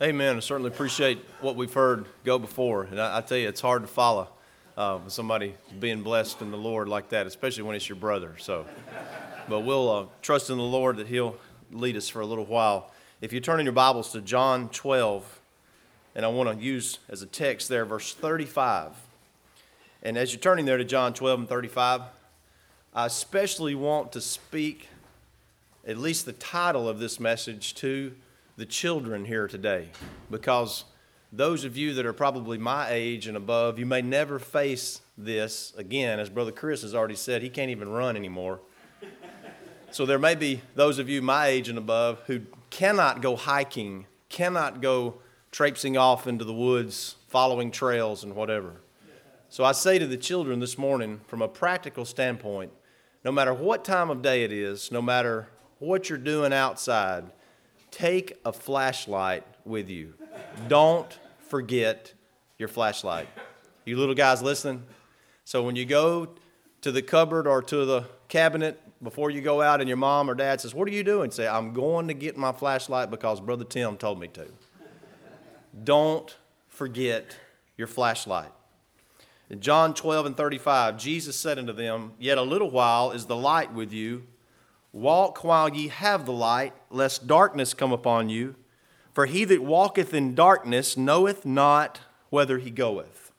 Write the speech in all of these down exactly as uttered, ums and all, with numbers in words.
Amen. I certainly appreciate what we've heard go before. And I, I tell you, it's hard to follow uh, with somebody being blessed in the Lord like that, especially when it's your brother. So, but we'll uh, trust in the Lord that He'll lead us for a little while. If you turn in your Bibles to John twelve, and I want to use as a text there, verse thirty-five. And as you're turning there to John twelve and thirty-five, I especially want to speak at least the title of this message to the children here today, because those of you that are probably my age and above, you may never face this again. As Brother Chris has already said, he can't even run anymore. So there may be those of you my age and above who cannot go hiking, cannot go traipsing off into the woods, following trails and whatever. So I say to the children this morning, from a practical standpoint, no matter what time of day it is, no matter what you're doing outside, take a flashlight with you. Don't forget your flashlight. You little guys listening? So when you go to the cupboard or to the cabinet before you go out and your mom or dad says, "What are you doing?" Say, "I'm going to get my flashlight because Brother Tim told me to." Don't forget your flashlight. In John twelve and thirty-five, Jesus said unto them, "Yet a little while is the light with you. Walk while ye have the light, lest darkness come upon you. For he that walketh in darkness knoweth not whither he goeth."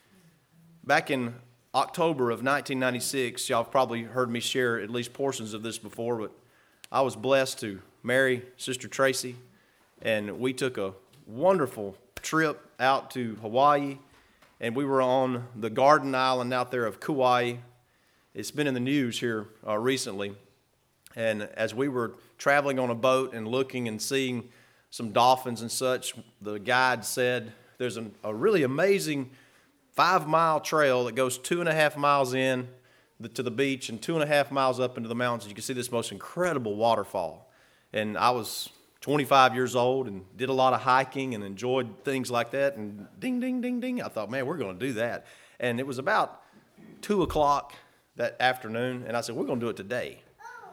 Back in October of nineteen ninety-six, y'all have probably heard me share at least portions of this before, but I was blessed to marry Sister Tracy, and we took a wonderful trip out to Hawaii, and we were on the Garden Island out there of Kauai. It's been in the news here uh, recently. And as we were traveling on a boat and looking and seeing some dolphins and such, the guide said there's an, a really amazing five-mile trail that goes two and a half miles in the, to the beach and two and a half miles up into the mountains. You can see this most incredible waterfall. And I was twenty-five years old and did a lot of hiking and enjoyed things like that. And ding, ding, ding, ding, I thought, man, we're going to do that. And it was about two o'clock that afternoon, and I said, we're going to do it today.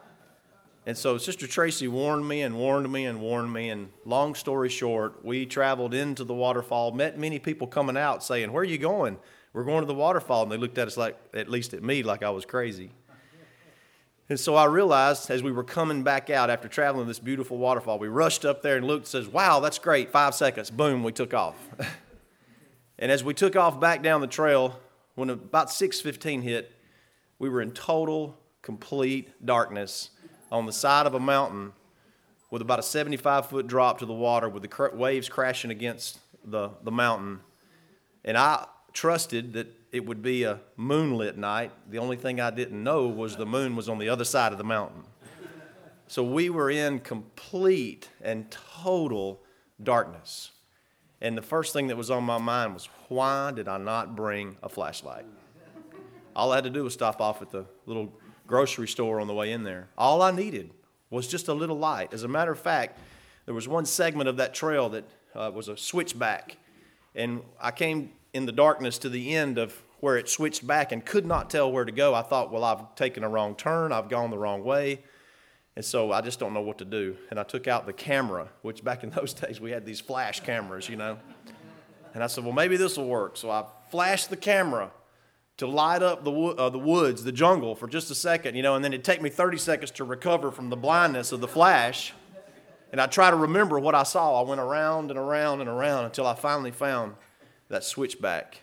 And so Sister Tracy warned me and warned me and warned me, and long story short, we traveled into the waterfall, met many people coming out saying, "Where are you going?" "We're going to the waterfall." And they looked at us like, at least at me, like I was crazy. And so I realized as we were coming back out after traveling this beautiful waterfall, we rushed up there and looked and says, "Wow, that's great, five seconds." Boom, we took off. And as we took off back down the trail, when about six fifteen hit, we were in total, complete darkness on the side of a mountain with about a seventy-five foot drop to the water with the cr- waves crashing against the, the mountain. And I trusted that it would be a moonlit night. The only thing I didn't know was the moon was on the other side of the mountain. So we were in complete and total darkness. And the first thing that was on my mind was, why did I not bring a flashlight? All I had to do was stop off at the little grocery store on the way in there. All I needed was just a little light. As a matter of fact, there was one segment of that trail that uh, was a switchback, and I came in the darkness to the end of where it switched back and could not tell where to go. I thought, well, I've taken a wrong turn, I've gone the wrong way, and so I just don't know what to do. And I took out the camera, which back in those days we had these flash cameras, you know. And I said, well, maybe this will work. So I flashed the camera to light up the wo- uh, the woods, the jungle for just a second, you know, and then it'd take me thirty seconds to recover from the blindness of the flash. And I'd try to remember what I saw. I went around and around and around until I finally found that switchback.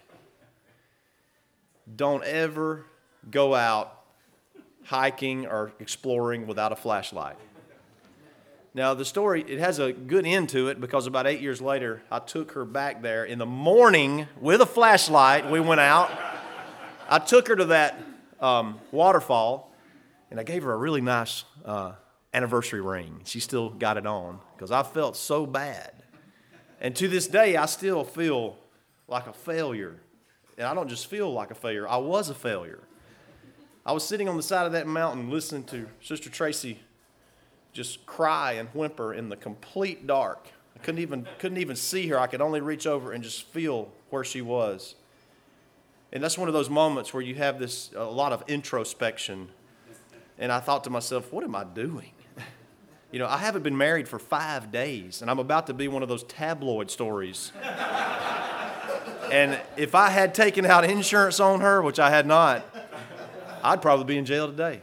Don't ever go out hiking or exploring without a flashlight. Now, the story, it has a good end to it because about eight years later, I took her back there in the morning with a flashlight. We went out. I took her to that um, waterfall, and I gave her a really nice uh, anniversary ring. She still got it on because I felt so bad. And to this day, I still feel like a failure. And I don't just feel like a failure. I was a failure. I was sitting on the side of that mountain listening to Sister Tracy just cry and whimper in the complete dark. I couldn't even, couldn't even see her. I could only reach over and just feel where she was. And that's one of those moments where you have this, a lot of introspection. And I thought to myself, what am I doing? You know, I haven't been married for five days, and I'm about to be one of those tabloid stories. And if I had taken out insurance on her, which I had not, I'd probably be in jail today.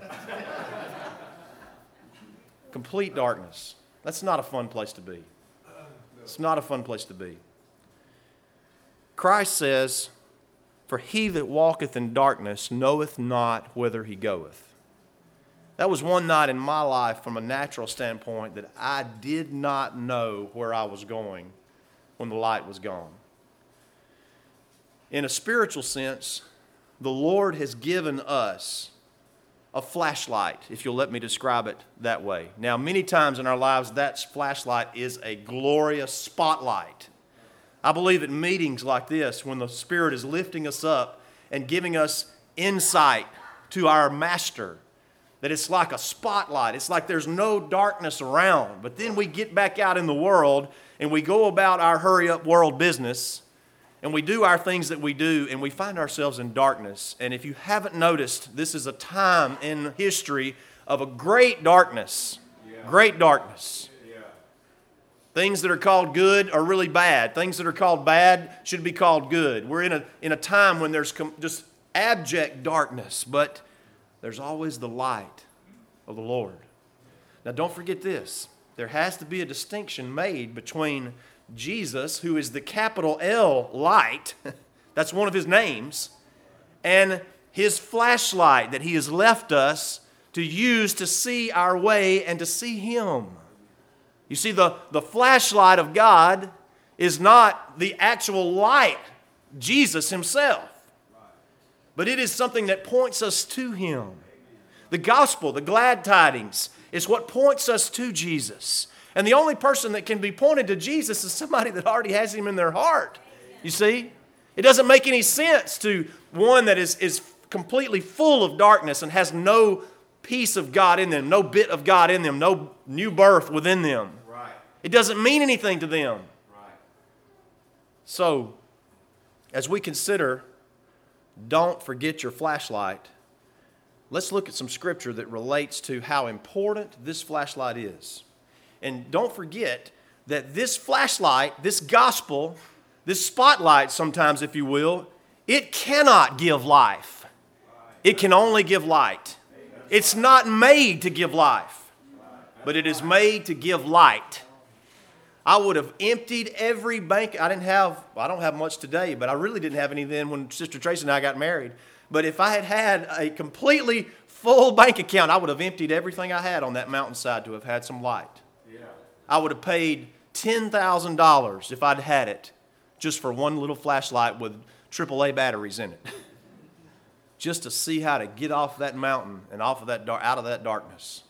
Complete darkness. That's not a fun place to be. It's not a fun place to be. Christ says, "For he that walketh in darkness knoweth not whither he goeth." That was one night in my life from a natural standpoint that I did not know where I was going when the light was gone. In a spiritual sense, the Lord has given us a flashlight, if you'll let me describe it that way. Now, many times in our lives, that flashlight is a glorious spotlight. I believe at meetings like this, when the Spirit is lifting us up and giving us insight to our Master, that it's like a spotlight. It's like there's no darkness around. But then we get back out in the world and we go about our hurry-up world business and we do our things that we do and we find ourselves in darkness. And if you haven't noticed, this is a time in history of a great darkness. Yeah. Great darkness. Yeah. Things that are called good are really bad. Things that are called bad should be called good. We're in a, in a time when there's com- just abject darkness, but there's always the light of the Lord. Now, don't forget this. There has to be a distinction made between Jesus, who is the capital L light, that's one of his names, and his flashlight that he has left us to use to see our way and to see him. You see, the, the flashlight of God is not the actual light, Jesus himself. But it is something that points us to him. The gospel, the glad tidings, is what points us to Jesus. And the only person that can be pointed to Jesus is somebody that already has him in their heart. You see? It doesn't make any sense to one that is, is completely full of darkness and has no piece of God in them, no bit of God in them, no new birth within them. Right. It doesn't mean anything to them. Right. So, as we consider, don't forget your flashlight, let's look at some scripture that relates to how important this flashlight is. And don't forget that this flashlight, this gospel, this spotlight sometimes, if you will, it cannot give life. It can only give light. It's not made to give life, but it is made to give light. I would have emptied every bank. I didn't have, I don't have much today, but I really didn't have any then when Sister Tracy and I got married. But if I had had a completely full bank account, I would have emptied everything I had on that mountainside to have had some light. Yeah. I would have paid ten thousand dollars if I'd had it just for one little flashlight with triple A batteries in it. Just to see how to get off that mountain and off of that dar- out of that darkness.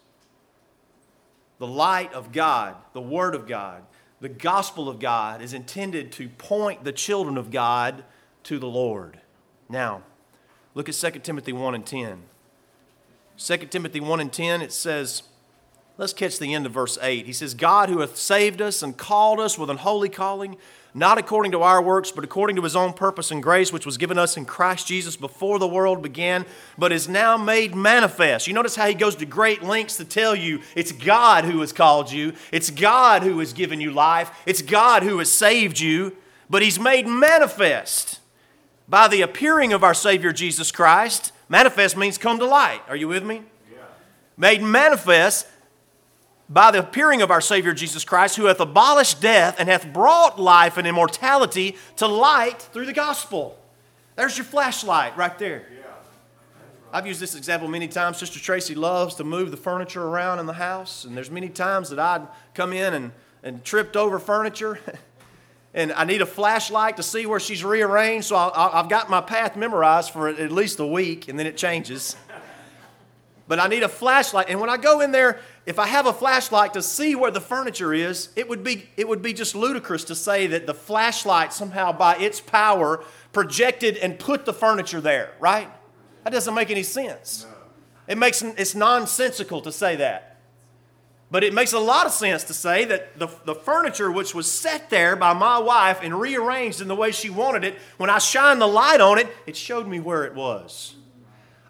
The light of God, the Word of God, the gospel of God is intended to point the children of God to the Lord. Now, look at Second Timothy one and ten. Second Timothy one and ten, it says, let's catch the end of verse eight. He says, God who hath saved us and called us with an holy calling, not according to our works, but according to his own purpose and grace, which was given us in Christ Jesus before the world began, but is now made manifest. You notice how he goes to great lengths to tell you it's God who has called you. It's God who has given you life. It's God who has saved you. But he's made manifest by the appearing of our Savior Jesus Christ. Manifest means come to light. Are you with me? Yeah. Made manifest by the appearing of our Savior Jesus Christ, who hath abolished death and hath brought life and immortality to light through the gospel. There's your flashlight right there. Yeah. I've used this example many times. Sister Tracy loves to move the furniture around in the house, and there's many times that I'd come in and, and tripped over furniture, and I need a flashlight to see where she's rearranged, so I'll, I've got my path memorized for at least a week, and then it changes. But I need a flashlight, and when I go in there, if I have a flashlight to see where the furniture is, it would be it would be just ludicrous to say that the flashlight somehow by its power projected and put the furniture there, right? That doesn't make any sense. No. It makes it's nonsensical to say that. But it makes a lot of sense to say that the, the furniture which was set there by my wife and rearranged in the way she wanted it, when I shined the light on it, it showed me where it was.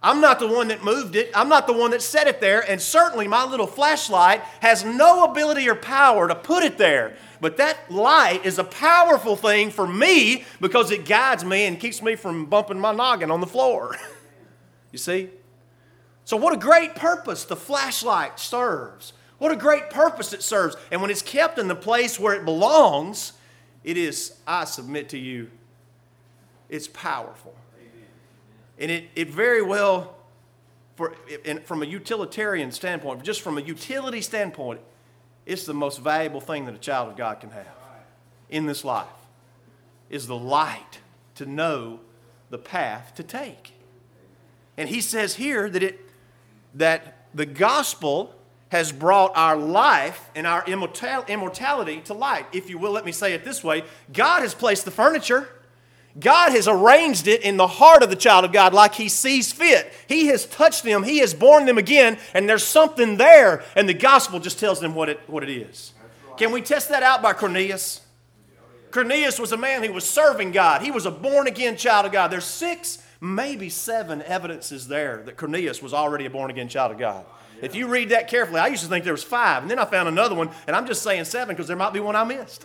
I'm not the one that moved it. I'm not the one that set it there. And certainly my little flashlight has no ability or power to put it there. But that light is a powerful thing for me because it guides me and keeps me from bumping my noggin on the floor. You see? So what a great purpose the flashlight serves. What a great purpose it serves. And when it's kept in the place where it belongs, it is, I submit to you, it's powerful. And it, it very well, for, and from a utilitarian standpoint, just from a utility standpoint, it's the most valuable thing that a child of God can have in this life, is the light to know the path to take. And he says here that it that the gospel has brought our life and our immortal, immortality to light. If you will, let me say it this way. God has placed the furniture. God has arranged it in the heart of the child of God like he sees fit. He has touched them. He has born them again, and there's something there, and the gospel just tells them what it, what it is. Right. Can we test that out by Cornelius? Cornelius was a man who was serving God. He was a born-again child of God. There's six, maybe seven evidences there that Cornelius was already a born-again child of God. Yeah. If you read that carefully, I used to think there was five, and then I found another one, and I'm just saying seven because there might be one I missed.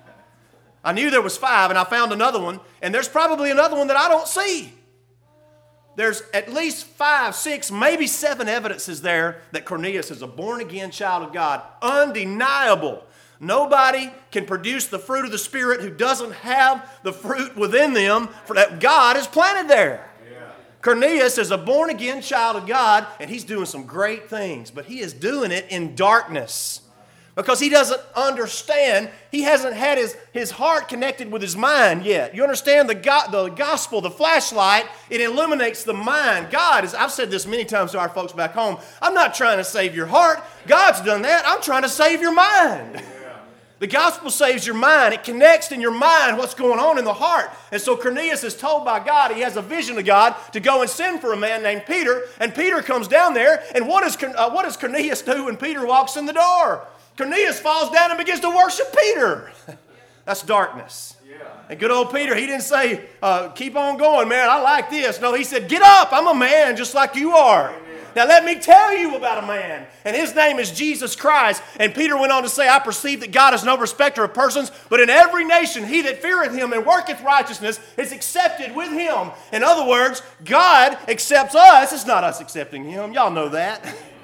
I knew there was five, and I found another one, and there's probably another one that I don't see. There's at least five, six, maybe seven evidences there that Cornelius is a born-again child of God. Undeniable. Nobody can produce the fruit of the Spirit who doesn't have the fruit within them for that God has planted there. Yeah. Cornelius is a born-again child of God, and he's doing some great things, but he is doing it in darkness. Because he doesn't understand, he hasn't had his, his heart connected with his mind yet. You understand the, go, the gospel, the flashlight, it illuminates the mind. God is, I've said this many times to our folks back home, I'm not trying to save your heart. God's done that. I'm trying to save your mind. Yeah. The gospel saves your mind. It connects in your mind what's going on in the heart. And so Cornelius is told by God, he has a vision of God to go and send for a man named Peter. And Peter comes down there, and what, is, uh, what does Cornelius do when Peter walks in the door? Cornelius falls down and begins to worship Peter. That's darkness. Yeah. And good old Peter, he didn't say, uh, keep on going, man, I like this. No, he said, get up, I'm a man just like you are. Amen. Now let me tell you about a man, and his name is Jesus Christ. And Peter went on to say, I perceive that God is no respecter of persons, but in every nation he that feareth him and worketh righteousness is accepted with him. In other words, God accepts us. It's not us accepting him. Y'all know that.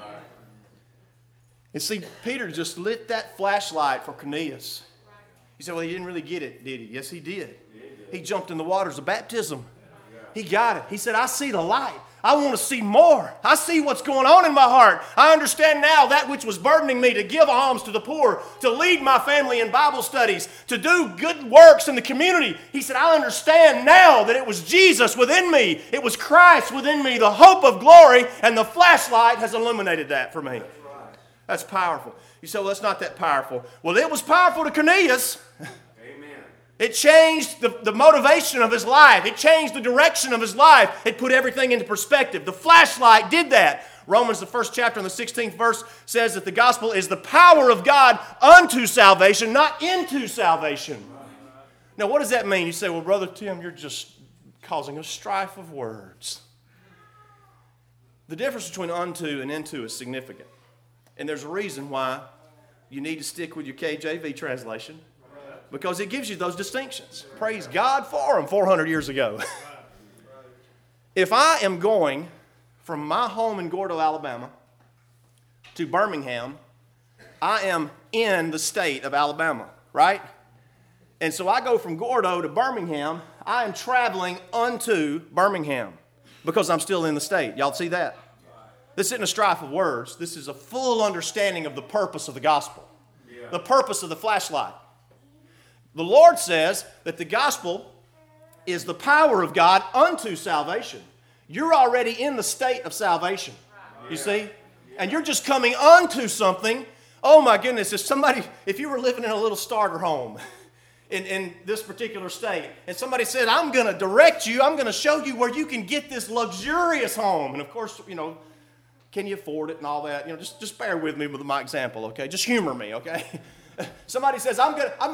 And see, Peter just lit that flashlight for Cornelius. He said, well, he didn't really get it, did he? Yes, he did. He jumped in the waters of baptism. He got it. He said, I see the light. I want to see more. I see what's going on in my heart. I understand now that which was burdening me to give alms to the poor, to lead my family in Bible studies, to do good works in the community. He said, I understand now that it was Jesus within me. It was Christ within me, the hope of glory, and the flashlight has illuminated that for me. That's powerful. You say, well, that's not that powerful. Well, it was powerful to Cornelius. Amen. It changed the, the motivation of his life. It changed the direction of his life. It put everything into perspective. The flashlight did that. Romans, the first chapter and the sixteenth verse says that the gospel is the power of God unto salvation, not into salvation. Now, what does that mean? You say, well, Brother Tim, you're just causing a strife of words. The difference between unto and into is significant. And there's a reason why you need to stick with your K J V translation, because it gives you those distinctions. Praise God for them four hundred years ago. If I am going from my home in Gordo, Alabama, to Birmingham, I am in the state of Alabama, right? And so I go from Gordo to Birmingham. I am traveling unto Birmingham because I'm still in the state. Y'all see that? This isn't a strife of words. This is a full understanding of the purpose of the gospel, yeah. The purpose of the flashlight. The Lord says that the gospel is the power of God unto salvation. You're already in the state of salvation, you see? And you're just coming unto something. Oh my goodness, if somebody, if you were living in a little starter home in, in this particular state, and somebody said, I'm going to direct you, I'm going to show you where you can get this luxurious home. And of course, you know, can you afford it and all that? You know, just, just bear with me with my example, okay? Just humor me, okay? Somebody says, I'm going I'm to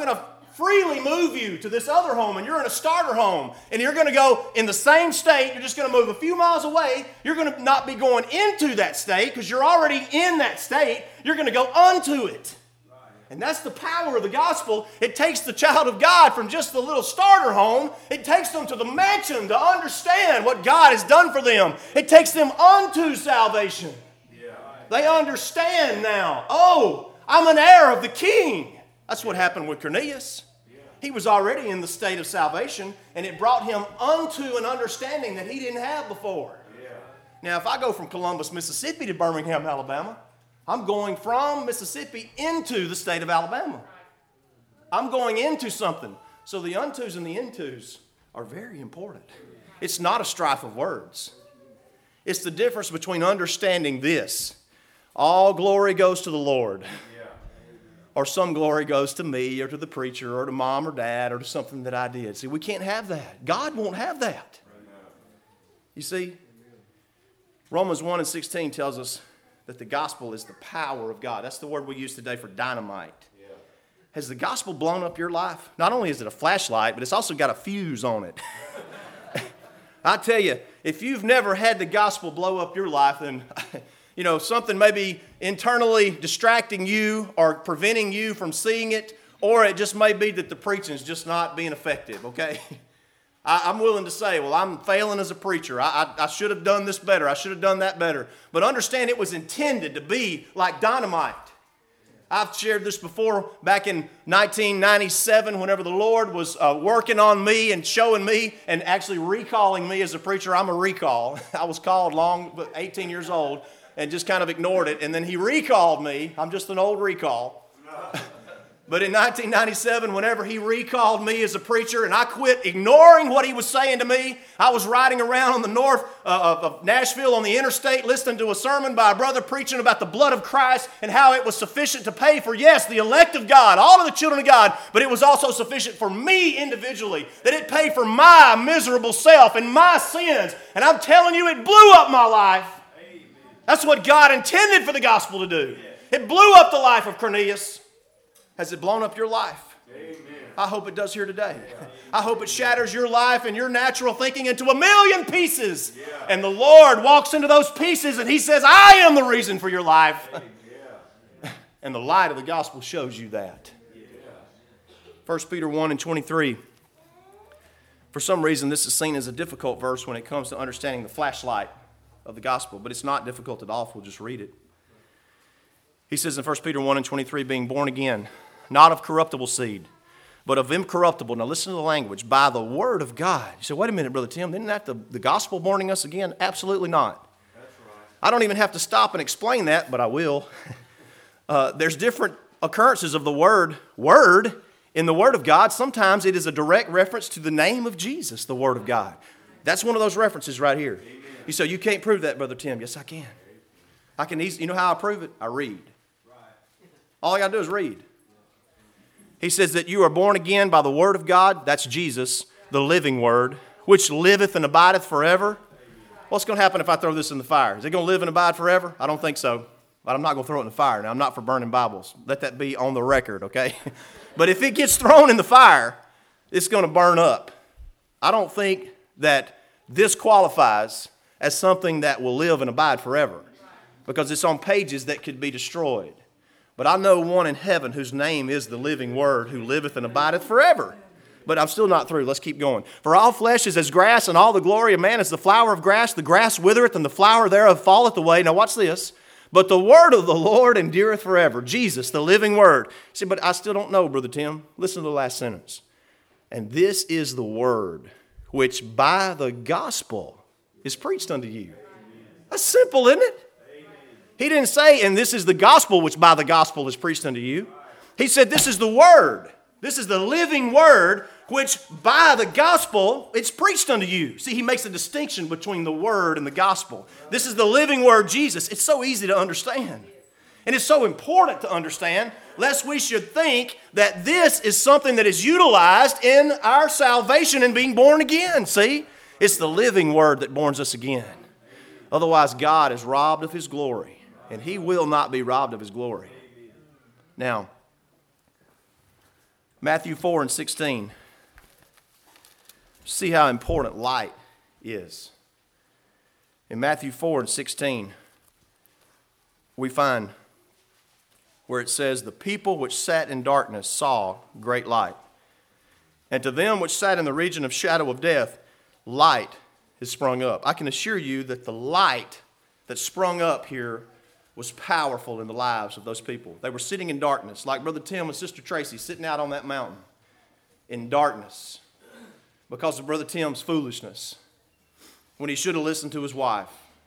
freely move you to this other home, and you're in a starter home, and you're going to go in the same state. You're just going to move a few miles away. You're going to not be going into that state because you're already in that state. You're going to go unto it. And that's the power of the gospel. It takes the child of God from just the little starter home. It takes them to the mansion to understand what God has done for them. It takes them unto salvation. Yeah. They understand now, oh, I'm an heir of the king. That's what happened with Cornelius. He was already in the state of salvation, and it brought him unto an understanding that he didn't have before. Yeah. Now, if I go from Columbus, Mississippi to Birmingham, Alabama, I'm going from Mississippi into the state of Alabama. I'm going into something. So the untos and the intos are very important. It's not a strife of words. It's the difference between understanding this. All glory goes to the Lord. Or some glory goes to me or to the preacher or to mom or dad or to something that I did. See, we can't have that. God won't have that. You see, Romans one and sixteen tells us that the gospel is the power of God. That's the word we use today for dynamite. Yeah. Has the gospel blown up your life? Not only is it a flashlight, but it's also got a fuse on it. I tell you, if you've never had the gospel blow up your life, then, you know, something may be internally distracting you or preventing you from seeing it, or it just may be that the preaching is just not being effective, okay? I, I'm willing to say, well, I'm failing as a preacher. I, I, I should have done this better. I should have done that better. But understand it was intended to be like dynamite. I've shared this before back in nineteen ninety-seven whenever the Lord was uh, working on me and showing me and actually recalling me as a preacher. I'm a recall. I was called long, eighteen years old, and just kind of ignored it. And then he recalled me. I'm just an old recall. But in nineteen ninety-seven, whenever he recalled me as a preacher and I quit ignoring what he was saying to me, I was riding around on the north uh, of, of Nashville on the interstate listening to a sermon by a brother preaching about the blood of Christ and how it was sufficient to pay for, yes, the elect of God, all of the children of God, but it was also sufficient for me individually, that it paid for my miserable self and my sins. And I'm telling you, it blew up my life. That's what God intended for the gospel to do. It blew up the life of Cornelius. Has it blown up your life? Amen. I hope it does here today. I hope it shatters your life and your natural thinking into a million pieces. Yeah. And the Lord walks into those pieces and he says, I am the reason for your life. Yeah. And the light of the gospel shows you that. Yeah. First Peter one and twenty-three. For some reason, this is seen as a difficult verse when it comes to understanding the flashlight of the gospel, but it's not difficult at all if we'll just read it. He says in First Peter one and twenty-three, being born again, not of corruptible seed, but of incorruptible. Now listen to the language. By the word of God. You say, wait a minute, Brother Tim, isn't that the, the gospel born us again? Absolutely not. That's right. I don't even have to stop and explain that, but I will. uh, there's different occurrences of the word, word, in the word of God. Sometimes it is a direct reference to the name of Jesus, the word of God. That's one of those references right here. Amen. You say, you can't prove that, Brother Tim. Yes, I can. I can easily, you know how I prove it? I read. All I got to do is read. He says that you are born again by the word of God. That's Jesus, the living word, which liveth and abideth forever. What's going to happen if I throw this in the fire? Is it going to live and abide forever? I don't think so. But I'm not going to throw it in the fire. Now, I'm not for burning Bibles. Let that be on the record, okay? But if it gets thrown in the fire, it's going to burn up. I don't think that this qualifies as something that will live and abide forever because it's on pages that could be destroyed. But I know one in heaven whose name is the living word, who liveth and abideth forever. But I'm still not through. Let's keep going. For all flesh is as grass, and all the glory of man is the flower of grass. The grass withereth, and the flower thereof falleth away. Now watch this. But the word of the Lord endureth forever. Jesus, the living word. See, but I still don't know, Brother Tim. Listen to the last sentence. And this is the word which by the gospel is preached unto you. That's simple, isn't it? He didn't say, and this is the gospel which by the gospel is preached unto you. He said, this is the word. This is the living word which by the gospel it's preached unto you. See, he makes a distinction between the word and the gospel. This is the living word, Jesus. It's so easy to understand. And it's so important to understand, lest we should think that this is something that is utilized in our salvation and being born again. See, it's the living word that borns us again. Otherwise, God is robbed of his glory. And he will not be robbed of his glory. Now, Matthew four and sixteen. See how important light is. In Matthew four and sixteen, we find where it says, the people which sat in darkness saw great light. And to them which sat in the region of shadow of death, light is sprung up. I can assure you that the light that sprung up here was powerful in the lives of those people. They were sitting in darkness, like Brother Tim and Sister Tracy sitting out on that mountain in darkness because of Brother Tim's foolishness when he should have listened to his wife.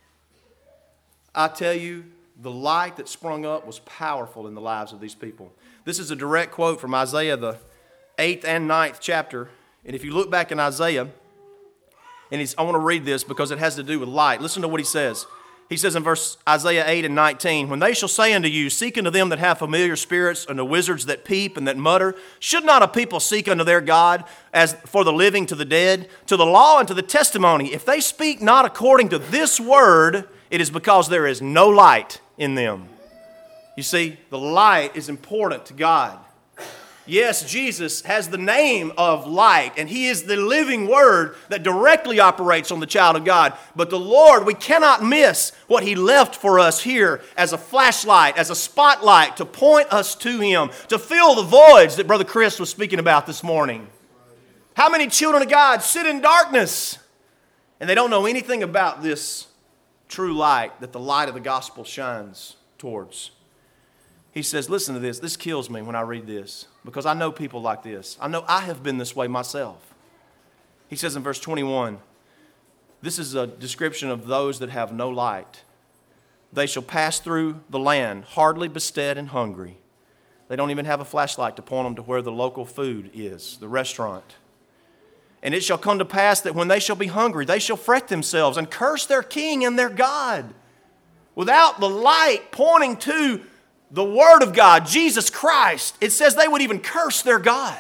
I tell you, the light that sprung up was powerful in the lives of these people. This is a direct quote from Isaiah, the eighth and ninth chapter. And if you look back in Isaiah, and he's, I want to read this because it has to do with light. Listen to what he says. He says in verse Isaiah eight and nineteen, when they shall say unto you, seek unto them that have familiar spirits, and the wizards that peep and that mutter, should not a people seek unto their God as for the living to the dead, to the law and to the testimony? If they speak not according to this word, it is because there is no light in them. You see, the light is important to God. Yes, Jesus has the name of light, and He is the living Word that directly operates on the child of God. But the Lord, we cannot miss what He left for us here as a flashlight, as a spotlight to point us to Him, to fill the voids that Brother Chris was speaking about this morning. How many children of God sit in darkness and they don't know anything about this true light that the light of the gospel shines towards? He says, listen to this. This kills me when I read this because I know people like this. I know I have been this way myself. He says in verse twenty-one, this is a description of those that have no light. They shall pass through the land, hardly bestead and hungry. They don't even have a flashlight to point them to where the local food is, the restaurant. And it shall come to pass that when they shall be hungry, they shall fret themselves and curse their king and their God. Without the light pointing to the Word of God, Jesus Christ, it says they would even curse their God.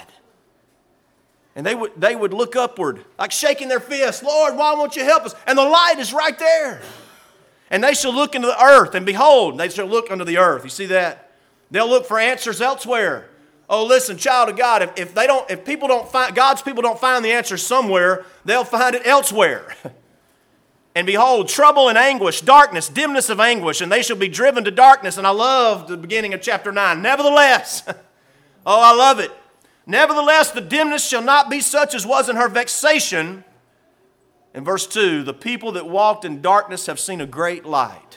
And they would, they would look upward, like shaking their fists, Lord, why won't you help us? And the light is right there. And they shall look into the earth, and behold, they shall look unto the earth. You see that? They'll look for answers elsewhere. Oh, listen, child of God, if, if they don't, if people don't find, God's people don't find the answer somewhere, they'll find it elsewhere. And behold, trouble and anguish, darkness, dimness of anguish, and they shall be driven to darkness. And I love the beginning of chapter nine. Nevertheless, oh, I love it. Nevertheless, the dimness shall not be such as was in her vexation. In verse two, the people that walked in darkness have seen a great light.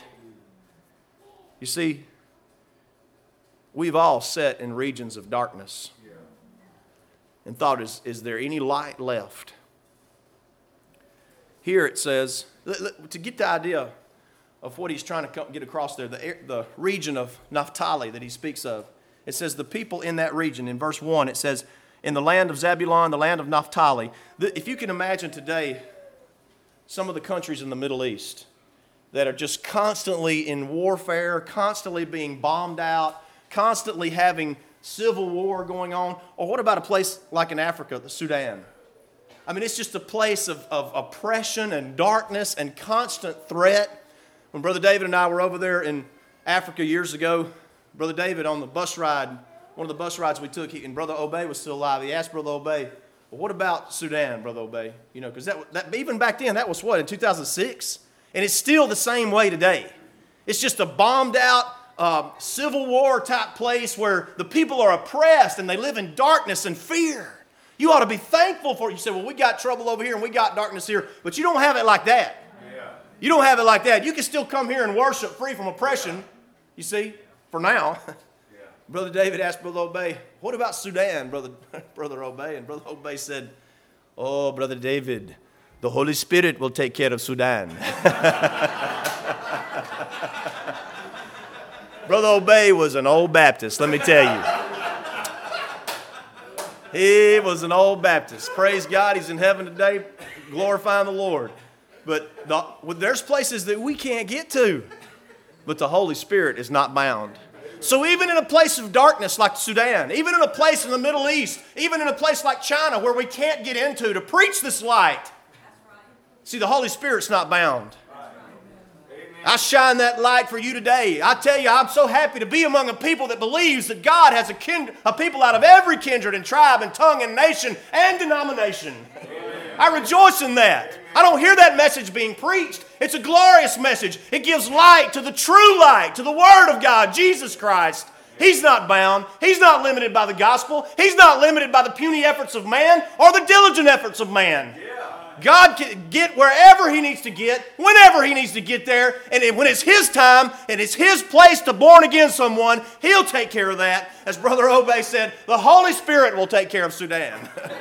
You see, we've all sat in regions of darkness and thought, is, is there any light left? Here it says, to get the idea of what he's trying to get across there, the, the region of Naphtali that he speaks of, it says the people in that region, in verse one, it says, in the land of Zebulun, the land of Naphtali. If you can imagine today, some of the countries in the Middle East that are just constantly in warfare, constantly being bombed out, constantly having civil war going on, or what about a place like in Africa, the Sudan? I mean, it's just a place of, of oppression and darkness and constant threat. When Brother David and I were over there in Africa years ago, Brother David on the bus ride, one of the bus rides we took, he, and Brother Obey was still alive. He asked Brother Obey, well, what about Sudan, Brother Obey? You know, because that, that, even back then, that was what, in two thousand six? And it's still the same way today. It's just a bombed out uh, civil war type place where the people are oppressed and they live in darkness and fear. You ought to be thankful for it. You say, well, we got trouble over here and we got darkness here, but you don't have it like that. Yeah. You don't have it like that. You can still come here and worship free from oppression, you see, for now. Yeah. Brother David asked Brother Obey, what about Sudan, Brother, Brother Obey? And Brother Obey said, oh, Brother David, the Holy Spirit will take care of Sudan. Brother Obey was an old Baptist, let me tell you. He was an old Baptist. Praise God, he's in heaven today, glorifying the Lord. But the, well, there's places that we can't get to, but the Holy Spirit is not bound. So even in a place of darkness like Sudan, even in a place in the Middle East, even in a place like China where we can't get into to preach this light, see, the Holy Spirit's not bound. I shine that light for you today. I tell you, I'm so happy to be among a people that believes that God has a, kind, a people out of every kindred and tribe and tongue and nation and denomination. I rejoice in that. I don't hear that message being preached. It's a glorious message. It gives light to the true light, to the Word of God, Jesus Christ. He's not bound. He's not limited by the gospel. He's not limited by the puny efforts of man or the diligent efforts of man. God can get wherever He needs to get, whenever He needs to get there, and when it's His time and it's His place to born again someone, He'll take care of that. As Brother Obey said, the Holy Spirit will take care of Sudan.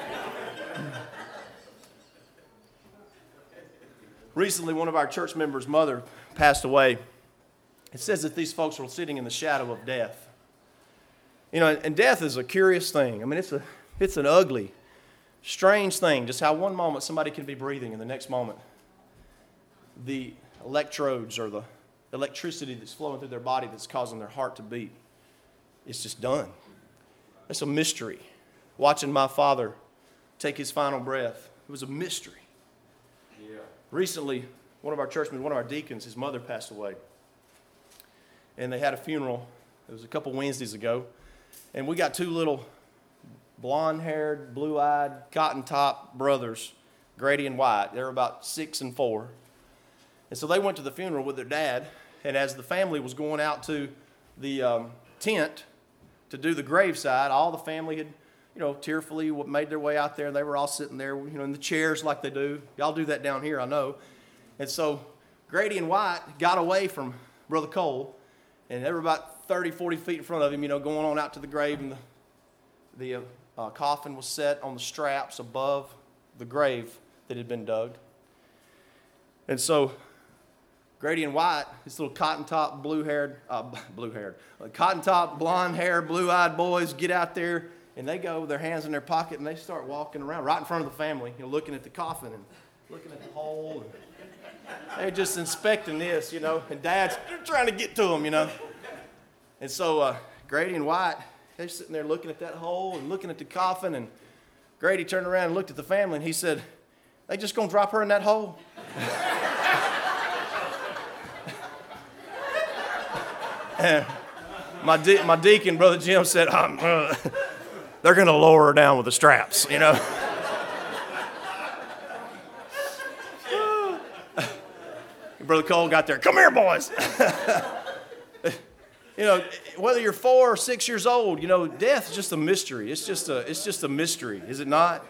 Recently, one of our church members' mother passed away. It says that these folks were sitting in the shadow of death. You know, and death is a curious thing. I mean, it's a it's an ugly, strange thing, just how one moment somebody can be breathing and the next moment the electrodes or the electricity that's flowing through their body that's causing their heart to beat, it's just done. It's a mystery. Watching my father take his final breath, it was a mystery. Yeah. Recently, one of our churchmen, one of our deacons, his mother passed away. And they had a funeral. It was a couple Wednesdays ago. And we got two little blonde-haired, blue-eyed, cotton-top brothers, Grady and White. They were about six and four. And so they went to the funeral with their dad. And as the family was going out to the um, tent to do the graveside, all the family had, you know, tearfully made their way out there. They were all sitting there, you know, in the chairs like they do. Y'all do that down here, I know. And so Grady and White got away from Brother Cole, and they were about thirty, forty feet in front of him, you know, going on out to the grave, and the, the uh, uh, coffin was set on the straps above the grave that had been dug. And so Grady and White, these little cotton-top, blue-haired, uh, blue-haired, uh, cotton-top, blonde-haired, blue-eyed boys get out there, and they go with their hands in their pocket, and they start walking around right in front of the family, you know, looking at the coffin and looking at the hole. And they're just inspecting this, you know, and Dad's trying to get to them, you know. And so uh, Grady and White, they're sitting there looking at that hole and looking at the coffin, and Grady turned around and looked at the family, and he said, "They just gonna drop her in that hole?" And my de- my deacon, Brother Jim, said, um, uh, "They're gonna lower her down with the straps, you know." Brother Cole got there. "Come here, boys." You know, whether you're four or six years old, you know, death is just a mystery. It's just a, it's just a mystery, is it not?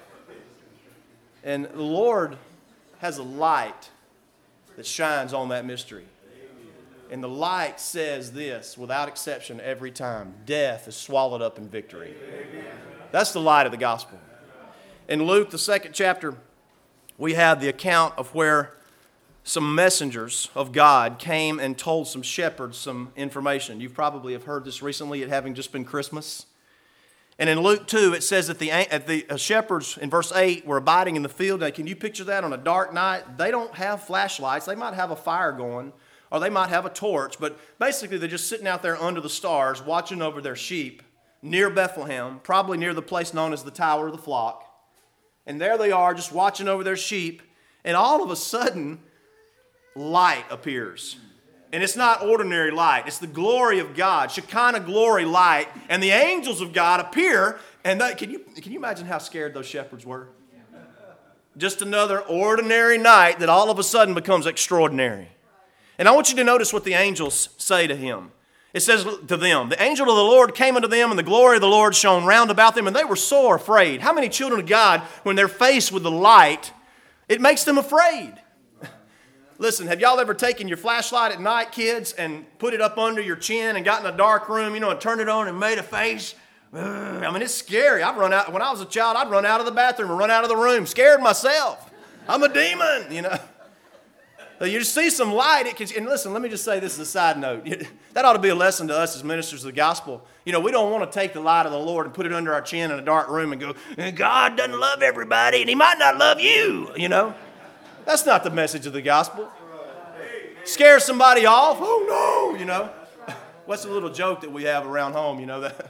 And the Lord has a light that shines on that mystery. And the light says this, without exception, every time: death is swallowed up in victory. That's the light of the gospel. In Luke, the second chapter, we have the account of where some messengers of God came and told some shepherds some information. You probably have heard this recently, it having just been Christmas. And in Luke two, it says that the, at the shepherds, in verse eight, were abiding in the field. Now, can you picture that on a dark night? They don't have flashlights. They might have a fire going, or they might have a torch. But basically, they're just sitting out there under the stars, watching over their sheep near Bethlehem, probably near the place known as the Tower of the Flock. And there they are, just watching over their sheep. And all of a sudden, light appears. And it's not ordinary light. It's the glory of God, Shekinah glory light. And the angels of God appear. And they, can you, can you imagine how scared those shepherds were? Just another ordinary night that all of a sudden becomes extraordinary. And I want you to notice what the angels say to him. It says to them, "The angel of the Lord came unto them, and the glory of the Lord shone round about them, and they were sore afraid." How many children of God, when they're faced with the light, it makes them afraid? Listen, have y'all ever taken your flashlight at night, kids, and put it up under your chin and got in a dark room, you know, and turned it on and made a face? I mean, it's scary. I've run out, when I was a child, I'd run out of the bathroom or run out of the room, scared myself. I'm a demon, you know. So you just see some light, it can, and listen, let me just say this as a side note. That ought to be a lesson to us as ministers of the gospel. You know, we don't want to take the light of the Lord and put it under our chin in a dark room and go, "God doesn't love everybody, and He might not love you," you know. That's not the message of the gospel. Scare somebody off? Oh no, you know. What's the little joke that we have around home, you know, that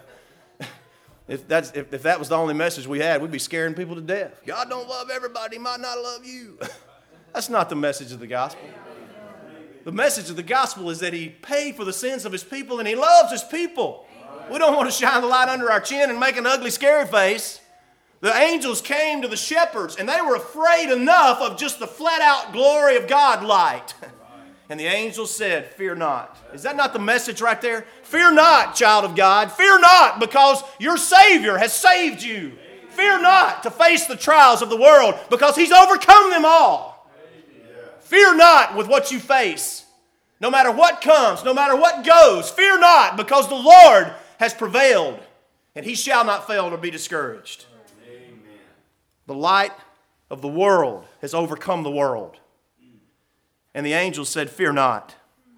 if that's if, if that was the only message we had, we'd be scaring people to death. God don't love everybody, He might not love you. That's not the message of the gospel. The message of the gospel is that he paid for the sins of his people and he loves his people. We don't want to shine the light under our chin and make an ugly, scary face. The angels came to the shepherds and they were afraid enough of just the flat-out glory of God light. And the angels said, fear not. Is that not the message right there? Fear not, child of God. Fear not, because your Savior has saved you. Fear not to face the trials of the world, because he's overcome them all. Fear not with what you face. No matter what comes, no matter what goes, fear not, because the Lord has prevailed, and he shall not fail nor be discouraged. The light of the world has overcome the world. And the angels said, fear not.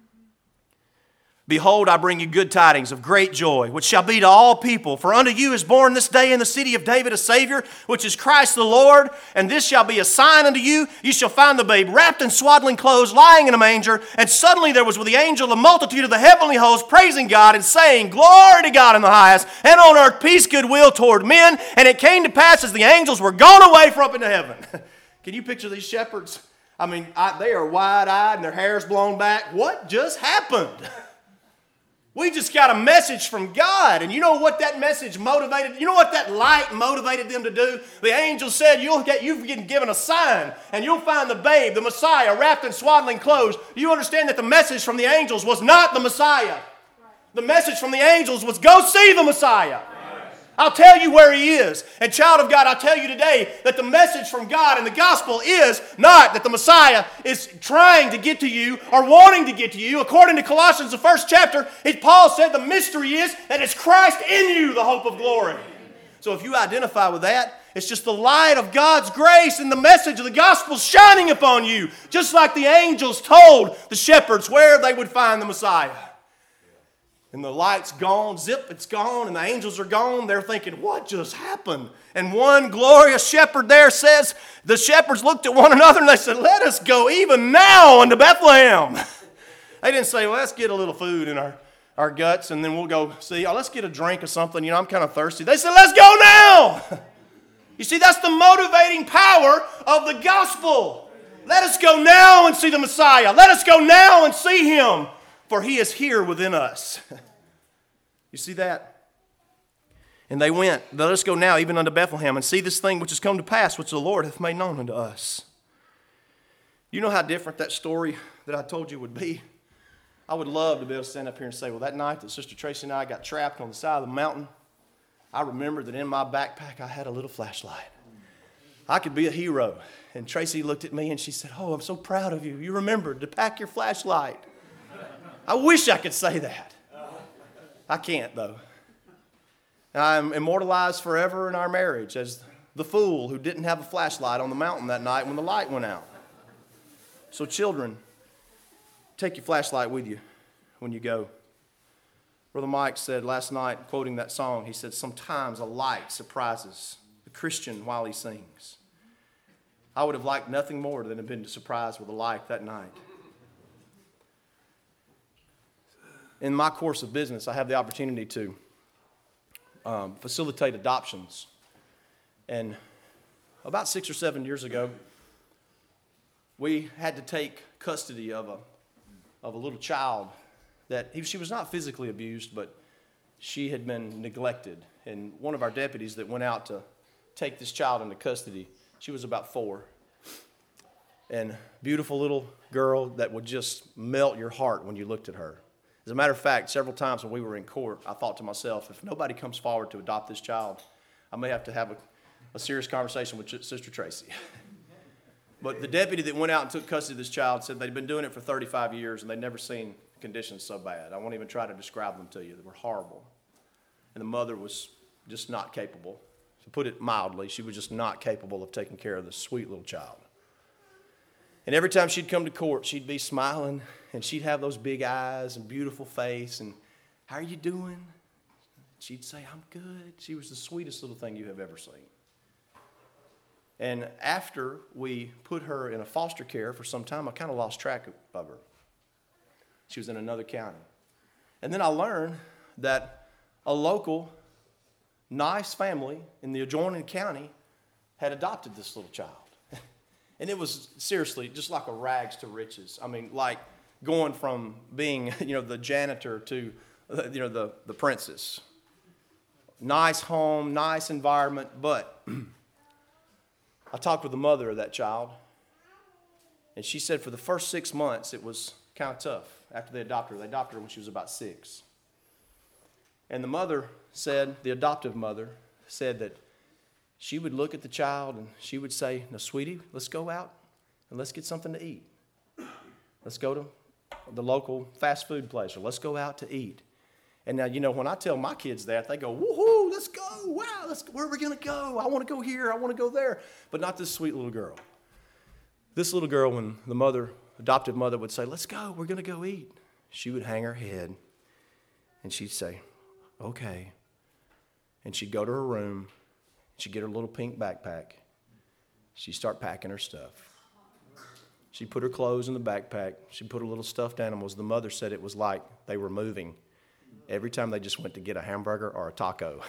Behold, I bring you good tidings of great joy, which shall be to all people. For unto you is born this day in the city of David a Savior, which is Christ the Lord. And this shall be a sign unto you. You shall find the babe wrapped in swaddling clothes, lying in a manger. And suddenly there was with the angel a multitude of the heavenly host, praising God and saying, glory to God in the highest, and on earth peace, goodwill toward men. And it came to pass as the angels were gone away from up into heaven. Can you picture these shepherds? I mean, I, they are wide-eyed and their hair's blown back. What just happened? We just got a message from God. And you know what that message motivated? You know what that light motivated them to do? The angel said, you'll get, you've been given a sign, and you'll find the babe, the Messiah, wrapped in swaddling clothes. You understand that the message from the angels was not the Messiah. The message from the angels was, go see the Messiah. I'll tell you where he is. And child of God, I'll tell you today that the message from God and the gospel is not that the Messiah is trying to get to you or wanting to get to you. According to Colossians, the first chapter, it, Paul said the mystery is that it's Christ in you, the hope of glory. So if you identify with that, it's just the light of God's grace and the message of the gospel shining upon you. Just like the angels told the shepherds where they would find the Messiah. And the light's gone, zip, it's gone, and the angels are gone. They're thinking, what just happened? And one glorious shepherd there says, the shepherds looked at one another and they said, let us go even now unto Bethlehem. They didn't say, well, let's get a little food in our, our guts and then we'll go see. Oh, let's get a drink or something. You know, I'm kind of thirsty. They said, let's go now. You see, that's the motivating power of the gospel. Let us go now and see the Messiah. Let us go now and see him. For he is here within us. You see that? And they went, let us go now even unto Bethlehem and see this thing which has come to pass, which the Lord hath made known unto us. You know how different that story that I told you would be? I would love to be able to stand up here and say, well, that night that Sister Tracy and I got trapped on the side of the mountain, I remember that in my backpack I had a little flashlight. I could be a hero. And Tracy looked at me and she said, oh, I'm so proud of you. You remembered to pack your flashlight. I wish I could say that. I can't, though. I'm immortalized forever in our marriage as the fool who didn't have a flashlight on the mountain that night when the light went out. So children, take your flashlight with you when you go. Brother Mike said last night, quoting that song, he said, sometimes a light surprises the Christian while he sings. I would have liked nothing more than to have been surprised with a light that night. In my course of business, I have the opportunity to um, facilitate adoptions. And about six or seven years ago, we had to take custody of a, of a little child that he, she was not physically abused, but she had been neglected. And one of our deputies that went out to take this child into custody, she was about four. And beautiful little girl that would just melt your heart when you looked at her. As a matter of fact, several times when we were in court, I thought to myself, if nobody comes forward to adopt this child, I may have to have a, a serious conversation with Sister Tracy. But the deputy that went out and took custody of this child said they'd been doing it for thirty-five years and they'd never seen conditions so bad. I won't even try to describe them to you. They were horrible. And the mother was just not capable. To put it mildly, she was just not capable of taking care of this sweet little child. And every time she'd come to court, she'd be smiling, and she'd have those big eyes and beautiful face, and how are you doing? She'd say, I'm good. She was the sweetest little thing you have ever seen. And after we put her in a foster care for some time, I kind of lost track of her. She was in another county. And then I learned that a local, nice family in the adjoining county had adopted this little child. And it was seriously just like a rags to riches. I mean, like going from being, you know, the janitor to, you know, the, the princess. Nice home, nice environment, but I talked with the mother of that child, and she said for the first six months it was kind of tough after they adopted her. They adopted her when she was about six. And the mother said, the adoptive mother said that she would look at the child and she would say, "Now, sweetie, let's go out and let's get something to eat. Let's go to the local fast food place, or let's go out to eat." And now, you know, when I tell my kids that, they go, "Woohoo, let's go. Wow, let's, where are we going to go? I want to go here. I want to go there." But not this sweet little girl. This little girl, when the mother, adoptive mother would say, "Let's go. We're going to go eat," she would hang her head and she'd say, "Okay." And she'd go to her room. She'd get her little pink backpack. She'd start packing her stuff. She'd put her clothes in the backpack. She'd put her little stuffed animals. The mother said it was like they were moving every time they just went to get a hamburger or a taco.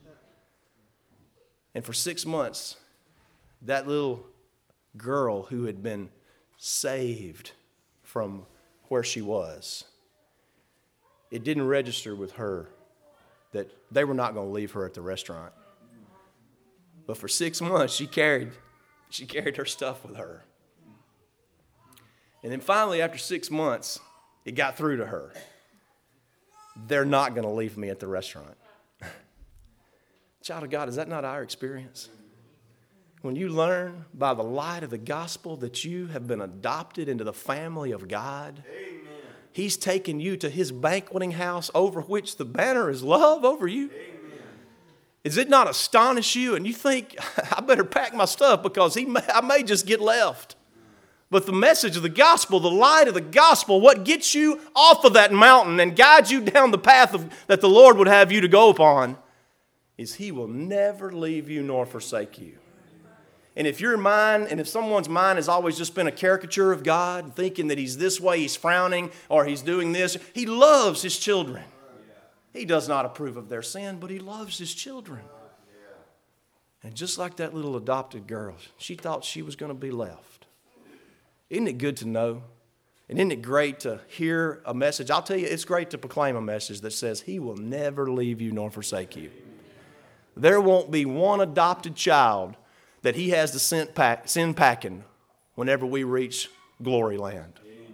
And for six months, that little girl who had been saved from where she was, it didn't register with her that they were not going to leave her at the restaurant. But for six months, she carried, she carried her stuff with her. And then finally, after six months, it got through to her. They're not going to leave me at the restaurant. Child of God, is that not our experience? When you learn by the light of the gospel that you have been adopted into the family of God, amen, He's taken you to His banqueting house over which the banner is love over you. Amen. Does it not astonish you? And you think, I better pack my stuff because he may, I may just get left. But the message of the gospel, the light of the gospel, what gets you off of that mountain and guides you down the path of, that the Lord would have you to go upon, is He will never leave you nor forsake you. And if your mind, and if someone's mind has always just been a caricature of God, thinking that He's this way, He's frowning, or He's doing this, He loves His children. He does not approve of their sin, but He loves His children. And just like that little adopted girl, she thought she was going to be left. Isn't it good to know? And isn't it great to hear a message? I'll tell you, it's great to proclaim a message that says He will never leave you nor forsake you. There won't be one adopted child that He has to send, pack, send packing whenever we reach glory land.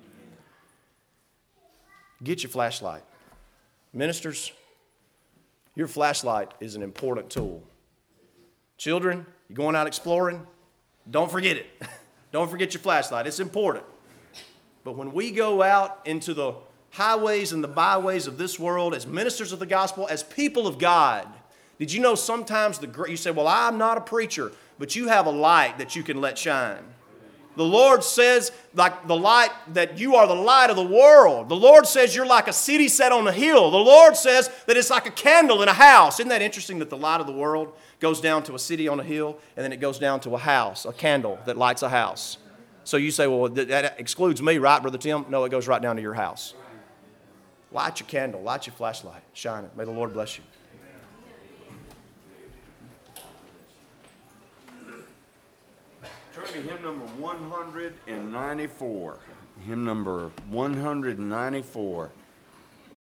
Get your flashlight. Ministers, your flashlight is an important tool. Children, you're going out exploring, don't forget it. Don't forget your flashlight. It's important. But when we go out into the highways and the byways of this world as ministers of the gospel, as people of God, did you know sometimes the you say, "Well, I'm not a preacher," but you have a light that you can let shine. The Lord says, like the light, that you are the light of the world. The Lord says you're like a city set on a hill. The Lord says that it's like a candle in a house. Isn't that interesting that the light of the world goes down to a city on a hill, and then it goes down to a house, a candle that lights a house? So you say, "Well, that excludes me, right, Brother Tim?" No, it goes right down to your house. Light your candle, light your flashlight, shine it. May the Lord bless you. Turn to hymn number one hundred ninety-four. Hymn number one hundred ninety-four.